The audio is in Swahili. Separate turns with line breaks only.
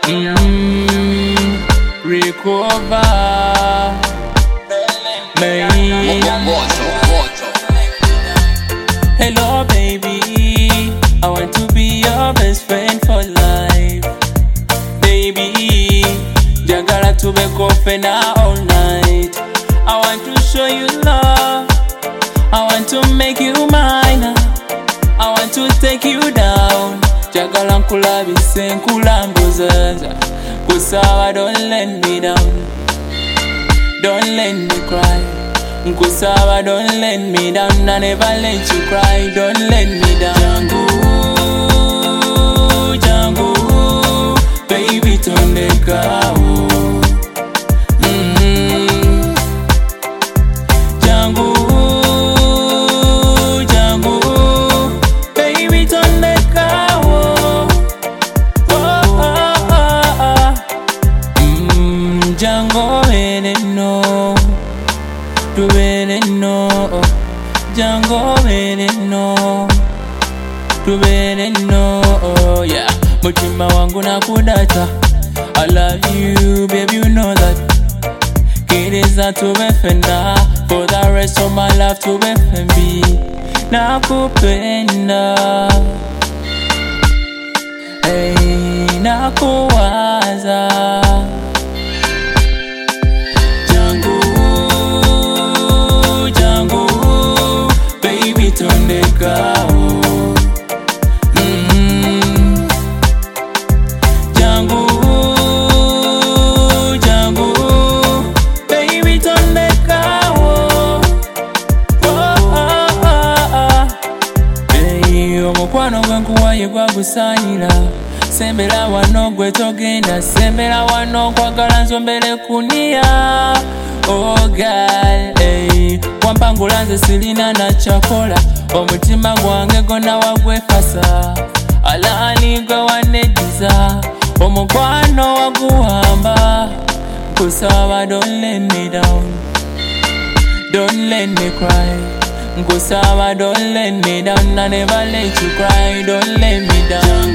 Recover me. Hello baby, I want to be your best friend for life. Baby, jagala tube kofena all night. I want to show you love, I want to make you mine, I want to take you down. Jagala nkulabise nkulambuza, kusaba don't let me down, don't let me cry. Nkusaba don't let me down, I never let you cry, don't let me down. Jangu, baby tondeka Jangu, jangu, baby tondeka Jango veneno, tu veneno, Jango veneno, tu veneno, yeah. Mutima wangu nakudata, I love you, baby, you know that. Kiriza tubefenda, for the rest of my life tubefembi. Nakupenda, hey, nakuwaza. Jangu, jangu, baby tondeka Jangu, jangu, baby tondeka Hey, omukwano gwenkuwaye gwagusanyira. Sembera wano gwe togenda, sembera wano kwagala nzombere kunia. Oh girl, hey, wampangula nze silina na chakola. Omutima gwange gonna wagwefasa, alani gwe wanediza. Omukwano waguwamba, nkusaba don't let me down, don't let me cry. Nkusaba don't let me down, I never let you cry, don't let me down.